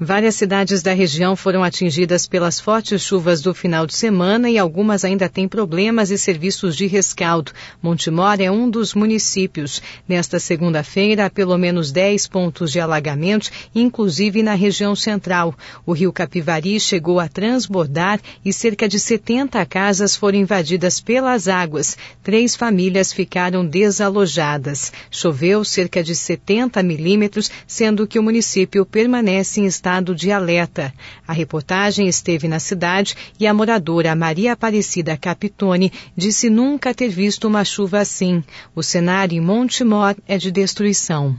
Várias cidades da região foram atingidas pelas fortes chuvas do final de semana e algumas ainda têm problemas e serviços de rescaldo. Montemor é um dos municípios. Nesta segunda-feira, há pelo menos 10 pontos de alagamento, inclusive na região central. O rio Capivari chegou a transbordar e cerca de 70 casas foram invadidas pelas águas. 3 famílias ficaram desalojadas. Choveu cerca de 70 milímetros, sendo que o município permanece em estado de alerta. A reportagem esteve na cidade e a moradora Maria Aparecida Capitone disse nunca ter visto uma chuva assim. O cenário em Montemor é de destruição.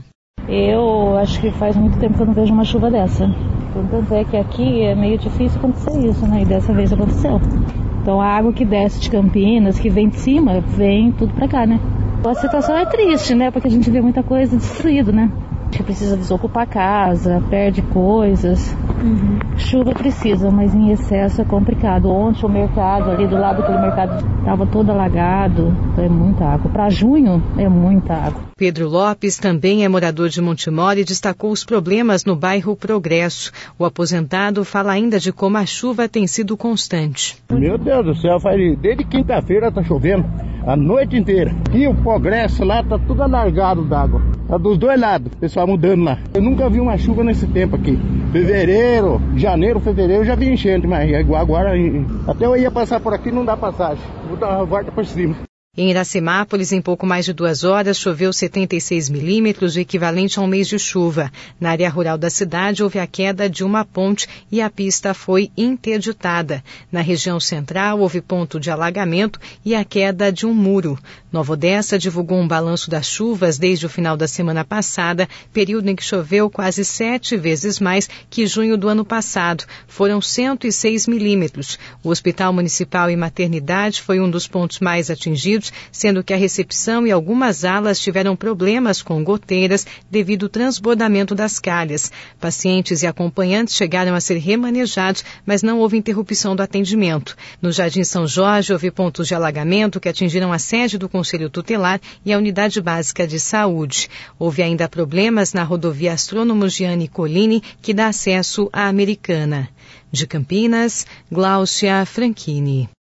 Eu acho que faz muito tempo que eu não vejo uma chuva dessa. Tanto é que aqui é meio difícil acontecer isso, né? E dessa vez aconteceu. Então a água que desce de Campinas, que vem de cima, vem tudo pra cá, né? A situação é triste, né? Porque a gente vê muita coisa destruída, né? Que precisa desocupar a casa, perde coisas. Chuva precisa, mas em excesso é complicado. Ontem o mercado, ali do lado daquele mercado, estava todo alagado. Então é muita água. Para junho é muita água. Pedro Lopes também é morador de Montemor e destacou os problemas no bairro Progresso. O aposentado fala ainda de como a chuva tem sido constante. Meu Deus do céu, desde quinta-feira está chovendo a noite inteira. E o Progresso lá está tudo alargado d'água. Tá dos dois lados, o pessoal mudando lá. Eu nunca vi uma chuva nesse tempo aqui. Janeiro, fevereiro, eu já vi enchente, mas é igual agora. Até eu ia passar por aqui, não dá passagem. Vou dar uma volta por cima. Em Iracemápolis, em pouco mais de 2 horas, choveu 76 milímetros, o equivalente a um mês de chuva. Na área rural da cidade, houve a queda de uma ponte e a pista foi interditada. Na região central, houve ponto de alagamento e a queda de um muro. Nova Odessa divulgou um balanço das chuvas desde o final da semana passada, período em que choveu quase 7 vezes mais que junho do ano passado. Foram 106 milímetros. O Hospital Municipal e Maternidade foi um dos pontos mais atingidos, sendo que a recepção e algumas alas tiveram problemas com goteiras devido ao transbordamento das calhas. Pacientes e acompanhantes chegaram a ser remanejados, mas não houve interrupção do atendimento. No Jardim São Jorge, houve pontos de alagamento que atingiram a sede do Conselho Tutelar e a Unidade Básica de Saúde. Houve ainda problemas na rodovia Astrônomo Gianni Colini, que dá acesso à Americana. De Campinas, Gláucia Franchini.